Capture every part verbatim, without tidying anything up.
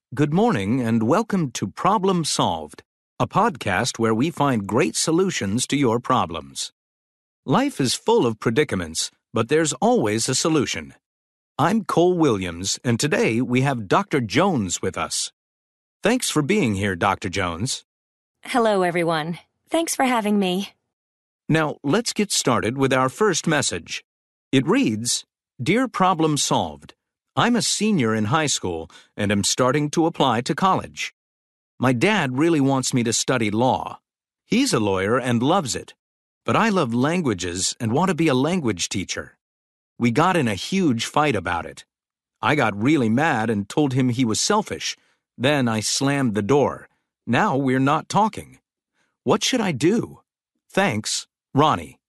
Good morning and welcome to Problem Solved, a podcast where we find great solutions to your problems. Life is full of predicaments, but there's always a solution. I'm Cole Williams, and today we have Doctor Jones with us. Thanks for being here, Doctor Jones. Hello, everyone. Thanks for having me. Now, let's get started with our first message. It reads, Dear Problem Solved, I'm a senior in high school and am starting to apply to college. My dad really wants me to study law. He's a lawyer and loves it, but I love languages and want to be a language teacher. We got in a huge fight about it. I got really mad and told him he was selfish. Then I slammed the door. Now we're not talking. What should I do? Thanks, Ronnie.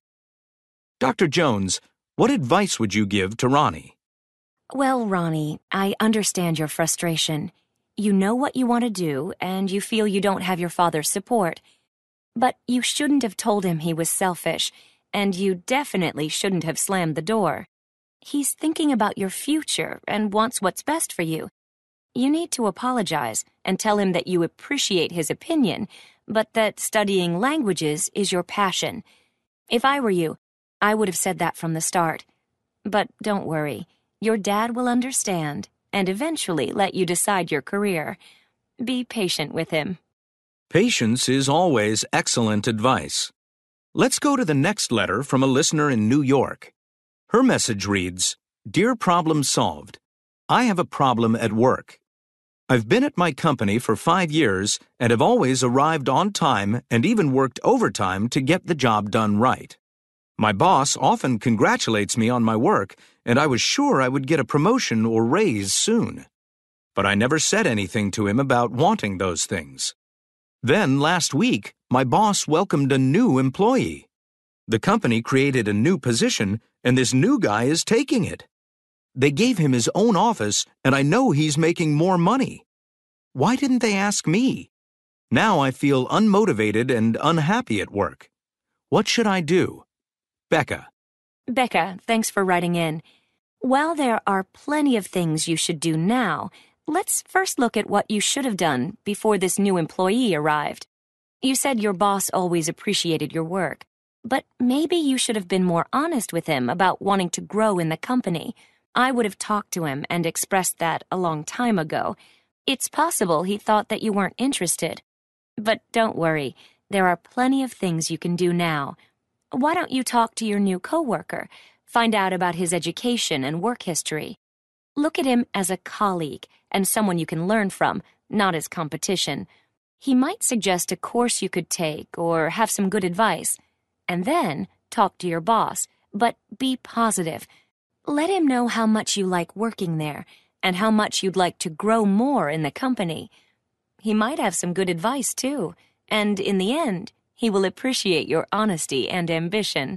Doctor Jones, what advice would you give to Ronnie? Well, Ronnie, I understand your frustration. You know what you want to do, and you feel you don't have your father's support. But you shouldn't have told him he was selfish, and you definitely shouldn't have slammed the door. He's thinking about your future and wants what's best for you. You need to apologize and tell him that you appreciate his opinion, but that studying languages is your passion. If I were you, I would have said that from the start. But don't worry. Your dad will understand and eventually let you decide your career. Be patient with him. Patience is always excellent advice. Let's go to the next letter from a listener in New York. Her message reads, Dear Problem Solved, I have a problem at work. I've been at my company for five years and have always arrived on time and even worked overtime to get the job done right. My boss often congratulates me on my work, and I was sure I would get a promotion or raise soon. But I never said anything to him about wanting those things. Then last week, my boss welcomed a new employee. The company created a new position, and this new guy is taking it. They gave him his own office, and I know he's making more money. Why didn't they ask me? Now I feel unmotivated and unhappy at work. What should I do? Becca. Becca, thanks for writing in. While there are plenty of things you should do now, let's first look at what you should have done before this new employee arrived. You said your boss always appreciated your work, but maybe you should have been more honest with him about wanting to grow in the company. I would have talked to him and expressed that a long time ago. It's possible he thought that you weren't interested. But don't worry, there are plenty of things you can do now. Why don't you talk to your new coworker, find out about his education and work history? Look at him as a colleague and someone you can learn from, not as competition. He might suggest a course you could take or have some good advice. And then talk to your boss, but be positive. Let him know how much you like working there and how much you'd like to grow more in the company. He might have some good advice, too, and in the end, he will appreciate your honesty and ambition.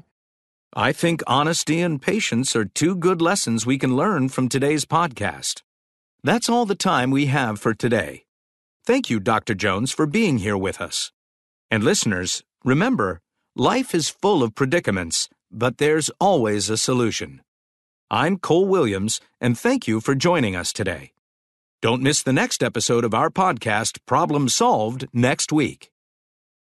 I think honesty and patience are two good lessons we can learn from today's podcast. That's all the time we have for today. Thank you, Doctor Jones, for being here with us. And listeners, remember, life is full of predicaments, but there's always a solution. I'm Cole Williams, and thank you for joining us today. Don't miss the next episode of our podcast, Problem Solved, next week.